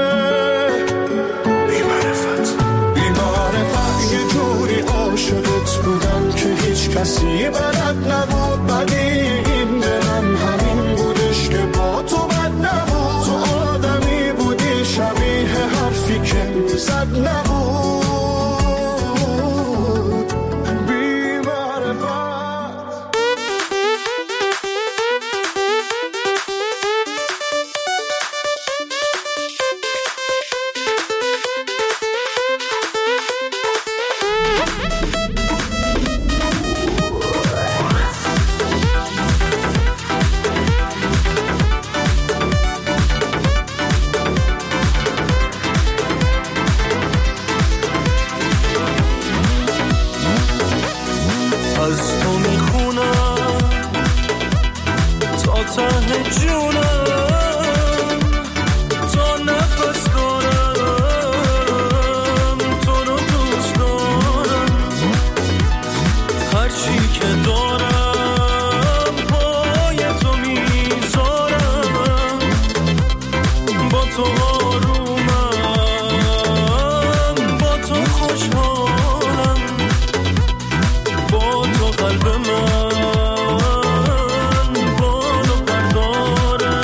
بی‌معرفت بی‌معرفت یه جوری عاشقت بودم که هیچ کسی بلد نبود. بدی این دلم همین بودش که با تو بد نبود. تو آدمی بودی شبیه حرفی که زد نبود. از تو میخونم تا ته جونم، تا نفس دارم تو رو دوست دارم. هرچی که دارم پای تو میذارم. با تو آرومم، با تو خوشحالم، با تو قلب من بال و پر داره.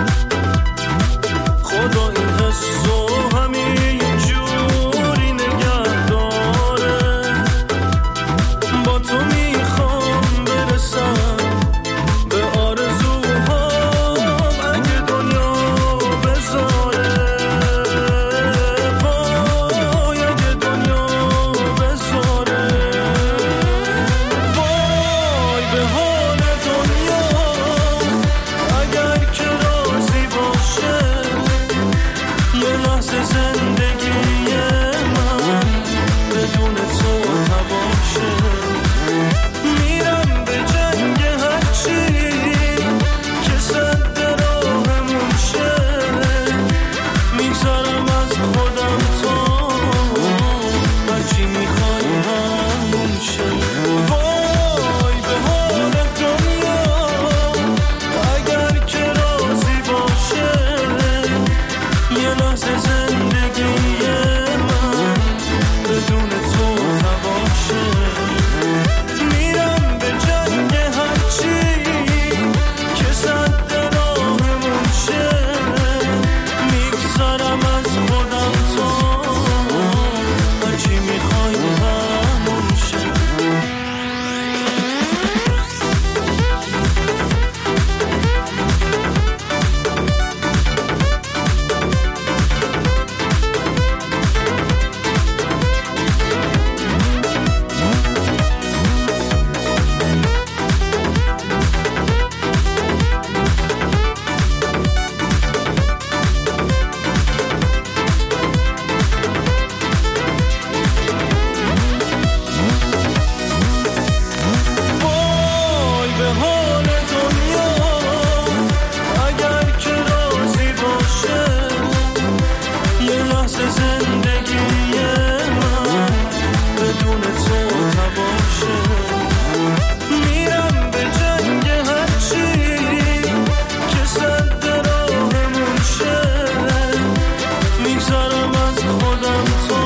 خدا این حسو همین جوری نگه داره. با تو میخوام برسم به آرزوهام اگه دنیا بذاره پای، اگه دنیا بذاره. وای به حال دنیا اگر که راضی باشه. یه لحظه زندگی من بدون تو نباشه. میرم به جنگ هرچی که صد راهمون شه. میگذارم از خودم تا هرچی میخوای همون شه. وای به حال دنیا اگر که راضی باشه. یه لحظه زندگی من بدون تو نباشه. میرم به جنگ هرچی که صد راهمون شه. میگذارم از خودم تا هرچی میخوای همون شه. وای به حال دنیا اگر که راضی باشه. یه لحظه زندگی من بدون تو نباشه. میرم به جنگ هرچی که صد راهمون شه. میگذارم از خودم تا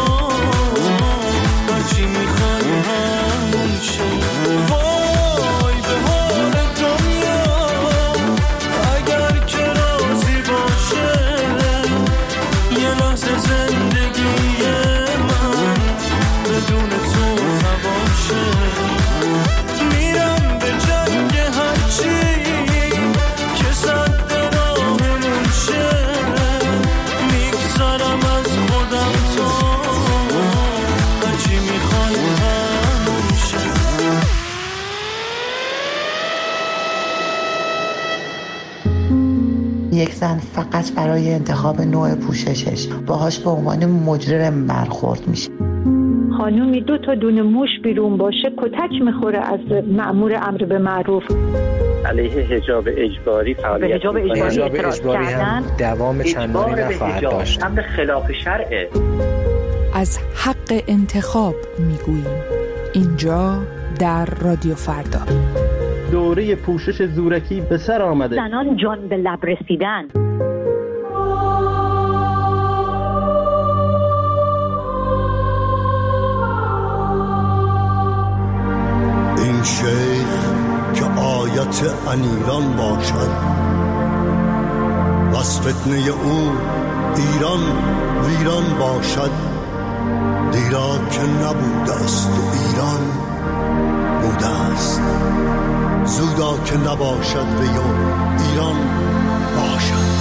هرچی میخوای همون شه. وای به حال دنیا اگر که راضی باشه. زن فقط برای انتخاب نوع پوششش باهاش به عنوان مجرم برخورد میشه. خانومی دو تا دونه موش بیرون باشه کتک میخوره از مأمور امر به معروف. علیه حجاب اجباری فعالیت حجاب اجباری, حجاب اجباری هم دوام چندانی نخواهد داشت. هم به خلاف شرعه. از حق انتخاب میگوییم اینجا در رادیو فردا. دوره پوشش زورکی به سر آمده. زنان جان به لب رسیدن. این شیخ که آیت انیران باشد و از فتنه او ایران ویران باشد. دیرا که نبوده است و ایران بوده است، زودا که نباشد و ایران باشد.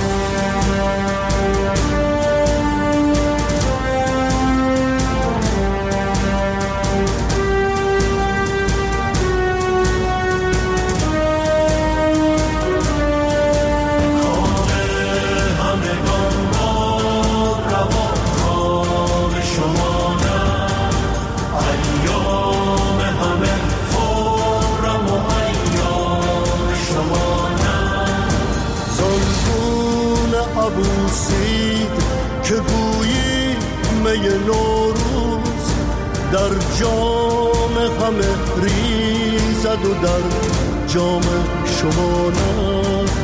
که گویی می نوروز در جام همه ریزد و در جام شما نه.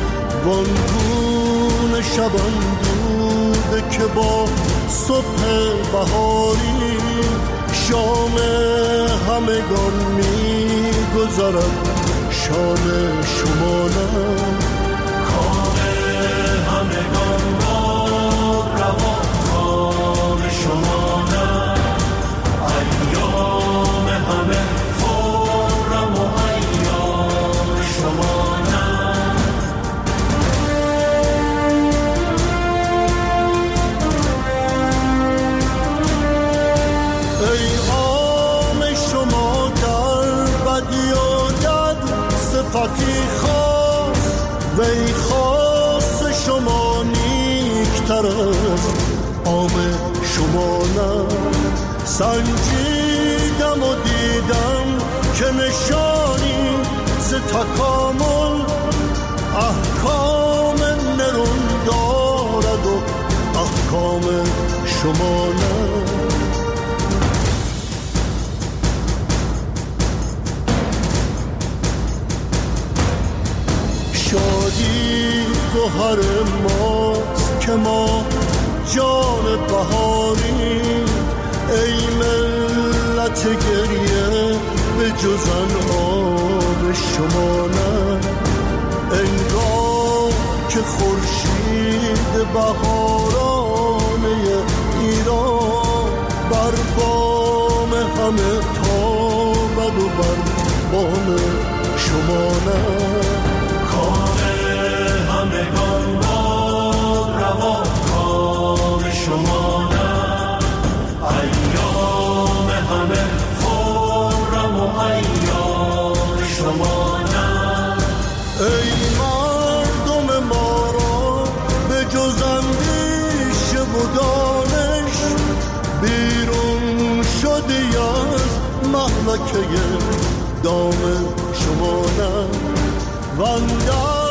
وانگون شبان دوده که با صبح بهاری شام همگان می گذرد شام شما نه. کام همگان شما نه، ایام همه خرم و ایام شما نه. ای عام شما در بدی و دد صفتی خاص و ای خاص شما نیکتر است عام شما نه. سنجیدم و دیدم که نشانی ز تکامل احکام نرون دارد و احکام شما نه. شادی گوهر ماست که ما جان بهاری. ای ملت گریه به جزن آب شما نه. انگار که خورشید بهارانه ایران بر بام همه تابد و بر بام شما نه. کام همگان باد روا شما نه، ایام همه خرم و ایام شما نه. ای مردم ما را به جز اندیشه و دانش بیرون شدی از مهلکه دام شما نه. وندر